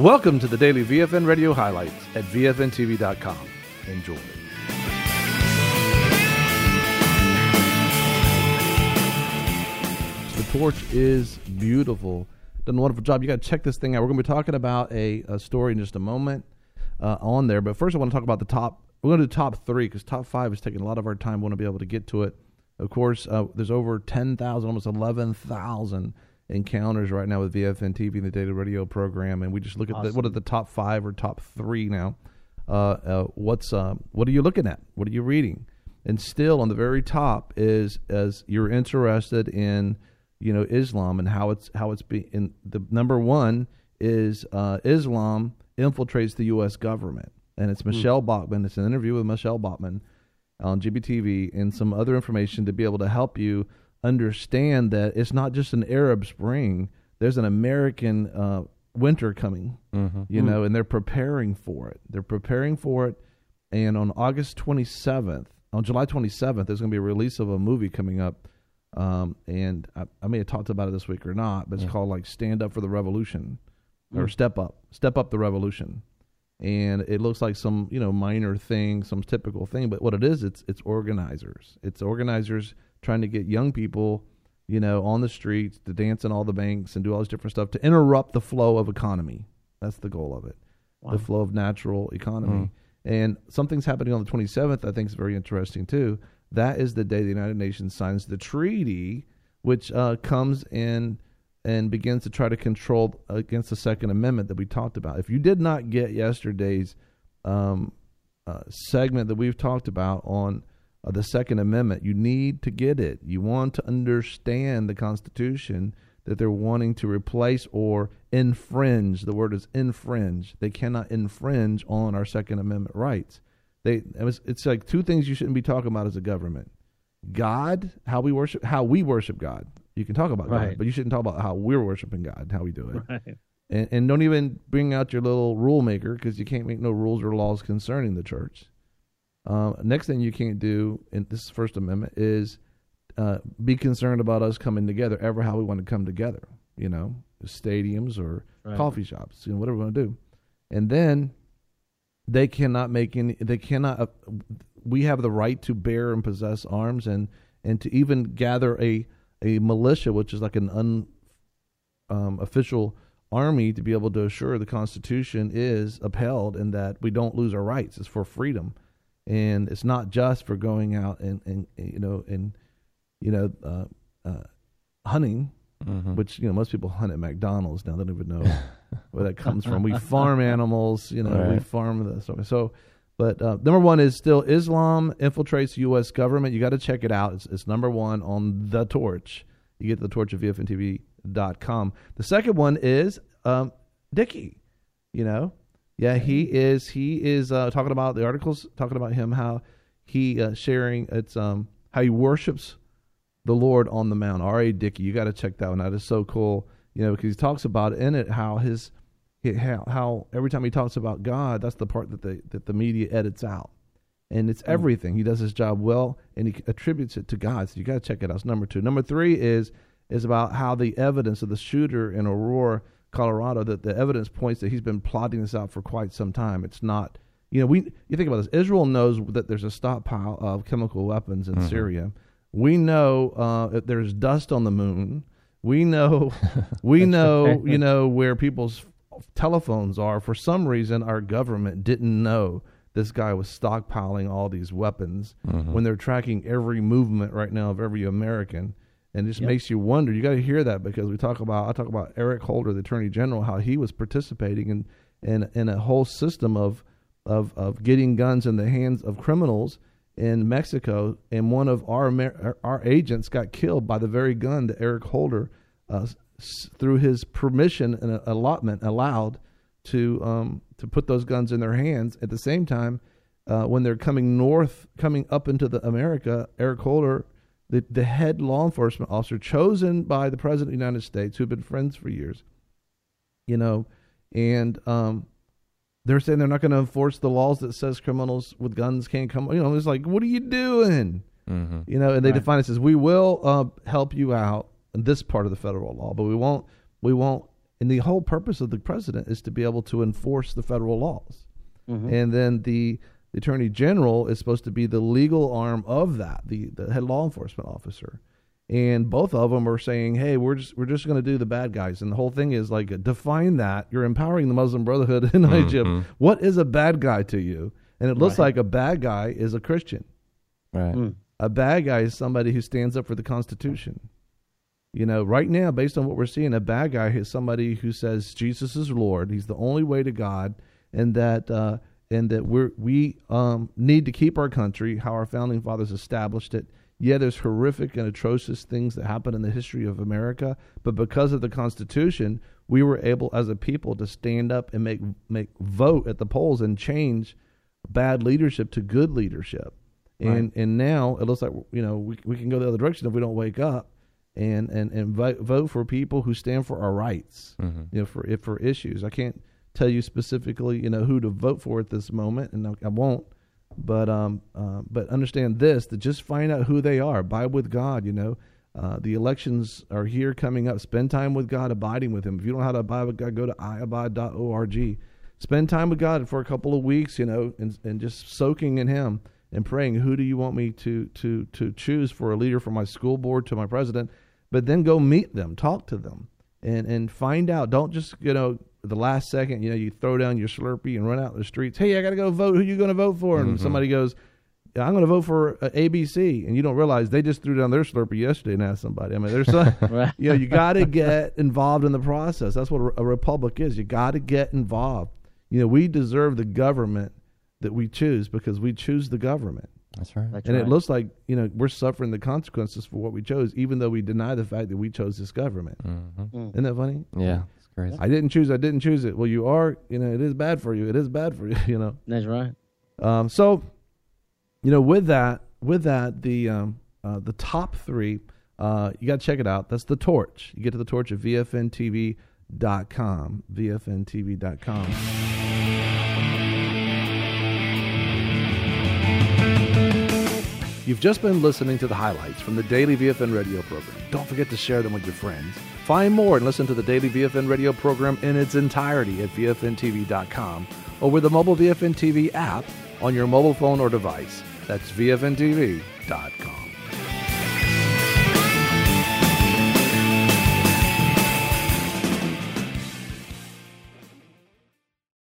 Welcome to the daily VFN Radio highlights at VFNTV.com. Enjoy. The torch is beautiful. Done a wonderful job. You got to check this thing out. We're going to be talking about a story in just a moment on there. But first I want to talk about the top. We're going to do top three because top five is taking a lot of our time. We want to be able to get to it. Of course, there's over 10,000, almost 11,000 encounters right now with VFN TV and the daily radio program, and we just look at what are the top five or top three now. What are you looking at? What are you reading? And still on the very top is as you're interested in, Islam and how it's being. The number one is Islam infiltrates the U.S. government, and it's Michelle Bachmann. It's an interview with Michelle Bachmann on GBTV and some other information to be able to help you understand that it's not just an Arab Spring. There's an American winter coming, and they're preparing for it. And on July 27th, there's going to be a release of a movie coming up. And I may have talked about it this week or not, but it's called like Stand Up for the Revolution or Step Up the Revolution. And it looks like some, minor thing, some typical thing. But what it is, it's organizers. It's organizers trying to get young people, on the streets to dance in all the banks and do all this different stuff to interrupt the flow of economy. That's the goal of it, the flow of natural economy. And something's happening on the 27th I think is very interesting too. That is the day the United Nations signs the treaty, which comes in and begins to try to control against the Second Amendment that we talked about. If you did not get yesterday's segment that we've talked about on the Second Amendment, you need to get it. You want to understand the Constitution that they're wanting to replace or infringe. The word is infringe. They cannot infringe on our Second Amendment rights. It's like two things you shouldn't be talking about as a government. God, how we worship God. You can talk about God, but you shouldn't talk about how we're worshiping God, how we do it. Right. And don't even bring out your little rule maker because you can't make no rules or laws concerning the church. Next thing you can't do, in this First Amendment, is be concerned about us coming together, ever how we want to come together, stadiums or coffee shops, whatever we want to do. And then we have the right to bear and possess arms and to even gather a militia, which is like an official army, to be able to assure the Constitution is upheld and that we don't lose our rights. It's for freedom. And it's not just for going out and hunting, which most people hunt at McDonald's now. They don't even know where that comes from. We farm animals, we farm this. But number one is still Islam infiltrates the U.S. government. You got to check it out. It's number one on the torch. You get the torch at VFNTV.com. The second one is Dickie. Yeah, he is talking about the articles, talking about him, how he sharing how he worships the Lord on the Mount. R.A. Dickey, you got to check that one out. It's so cool, because he talks about in it how how every time he talks about God, that's the part that the media edits out, and it's everything. He does his job well, and he attributes it to God. So you got to check it out. It's number two. Number three is about how the evidence of the shooter in Aurora, Colorado, that the evidence points that he's been plotting this out for quite some time. It's not, you think about this. Israel knows that there's a stockpile of chemical weapons in Syria. We know that there's dust on the moon. We know, where people's telephones are. For some reason, our government didn't know this guy was stockpiling all these weapons when they're tracking every movement right now of every American. And it just makes you wonder. You got to hear that because I talk about Eric Holder, the Attorney General, how he was participating in a whole system of getting guns in the hands of criminals in Mexico, and one of our agents got killed by the very gun that Eric Holder, through his permission and allotment, allowed to put those guns in their hands. At the same time, when they're coming up into America, Eric Holder, the head law enforcement officer chosen by the President of the United States, who've been friends for years, and they're saying they're not going to enforce the laws that says criminals with guns can't come. It's like, what are you doing? And they define it as, we will help you out in this part of the federal law, but we won't And the whole purpose of the president is to be able to enforce the federal laws. And then the attorney general is supposed to be the legal arm of that, the head law enforcement officer. And both of them are saying, hey, we're just going to do the bad guys. And the whole thing is like, define that. You're empowering the Muslim Brotherhood in Egypt. What is a bad guy to you? And it looks like a bad guy is a Christian. Right. A bad guy is somebody who stands up for the Constitution. You know, right now, based on what we're seeing, a bad guy is somebody who says Jesus is Lord. He's the only way to God, and that we need to keep our country how our founding fathers established it. Yeah, there's horrific and atrocious things that happen in the history of America, but because of the Constitution, we were able as a people to stand up and make vote at the polls and change bad leadership to good leadership. And now it looks like, you know, we can go the other direction if we don't wake up and vote for people who stand for our rights, you know, for issues. I can't tell you specifically, you know, who to vote for at this moment, and I won't. But understand this: that just find out who they are. Abide with God. You know, the elections are here coming up. Spend time with God, abiding with Him. If you don't know how to abide with God, go to iabide.org. Spend time with God for a couple of weeks. You know, and just soaking in Him and praying. Who do you want me to choose for a leader for my school board, to my president? But then go meet them, talk to them, and find out. Don't just, you know, the last second, you know, you throw down your Slurpee and run out in the streets. Hey, I got to go vote. Who are you going to vote for? And somebody goes, I'm going to vote for ABC. And you don't realize they just threw down their Slurpee yesterday and asked somebody. I mean, there's you know, you got to get involved in the process. That's what a republic is. You got to get involved. You know, we deserve the government that we choose because we choose the government. That's right. And it looks like, you know, we're suffering the consequences for what we chose, even though we deny the fact that we chose this government. Isn't that funny? Yeah, it's crazy. I didn't choose it. Well, you are, you know, it is bad for you. It is bad for you, you know. That's right. So, you know, with that, the top three, you got to check it out. That's The Torch. You get to The Torch at VFNTV.com. VFNTV.com. You've just been listening to the highlights from the Daily VFN radio program. Don't forget to share them with your friends. Find more and listen to the Daily VFN radio program in its entirety at VFNTV.com or with the mobile VFN TV app on your mobile phone or device. That's VFNTV.com.